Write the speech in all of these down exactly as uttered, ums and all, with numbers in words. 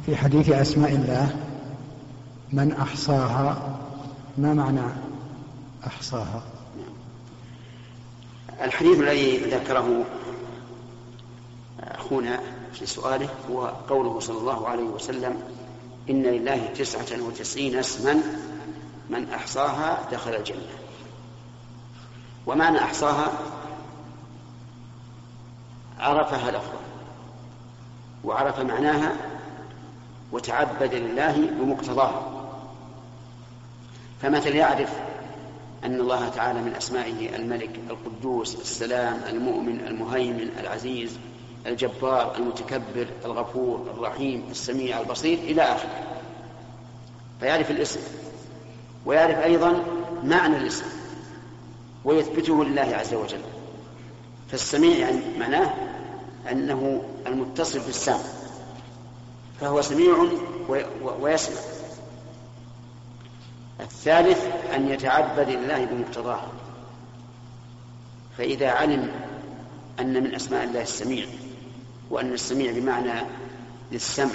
في حديث أسماء الله من أحصاها، ما معنى أحصاها؟ الحديث الذي ذكره أخونا في سؤاله هو قوله صلى الله عليه وسلم: إن لله تسعة وتسعين اسما من أحصاها دخل الجنة. ومعنى أحصاها عرفها لفظا وعرف معناها وتعبد لله بمقتضاها. فمثل يعرف أن الله تعالى من أسمائه الملك، القدوس، السلام، المؤمن، المهيمن، العزيز، الجبار، المتكبر، الغفور، الرحيم، السميع، البصير إلى آخره، فيعرف الاسم ويعرف أيضا معنى الاسم ويثبته لله عز وجل. فالسميع يعني معناه أنه المتصل بالسمع، فهو سميع ويسمع. الثالث أن يتعبد لله بمقتضاه، فإذا علم أن من أسماء الله السميع وأن السميع بمعنى للسمع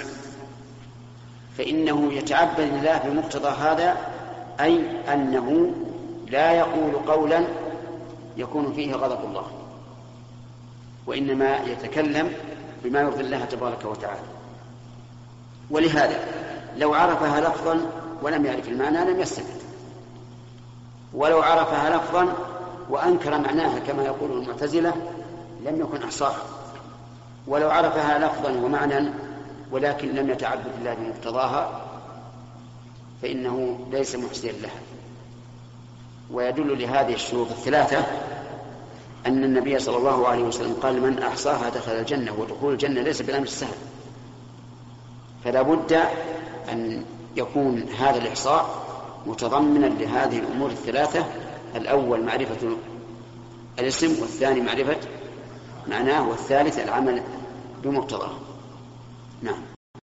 فإنه يتعبد لله بمقتضى هذا، أي أنه لا يقول قولا يكون فيه غضب الله، وإنما يتكلم بما يرضي الله تبارك وتعالى. ولهذا لو عرفها لفظا ولم يعرف المعنى لم يستفد، ولو عرفها لفظا وأنكر معناها كما يقول المعتزلة لم يكن أحصاها، ولو عرفها لفظا ومعنى ولكن لم يتعبد الله بمقتضاها فإنه ليس محسنا لها. ويدل لهذه الشروط الثلاثة أن النبي صلى الله عليه وسلم قال: من أحصاها دخل الجنة. ودخول الجنة ليس بالأمر السهل، فلا بد أن يكون هذا الإحصاء متضمنا لهذه الأمور الثلاثة: الأول معرفة الاسم، والثاني معرفة معناه، والثالث العمل بمقتضاه. نعم.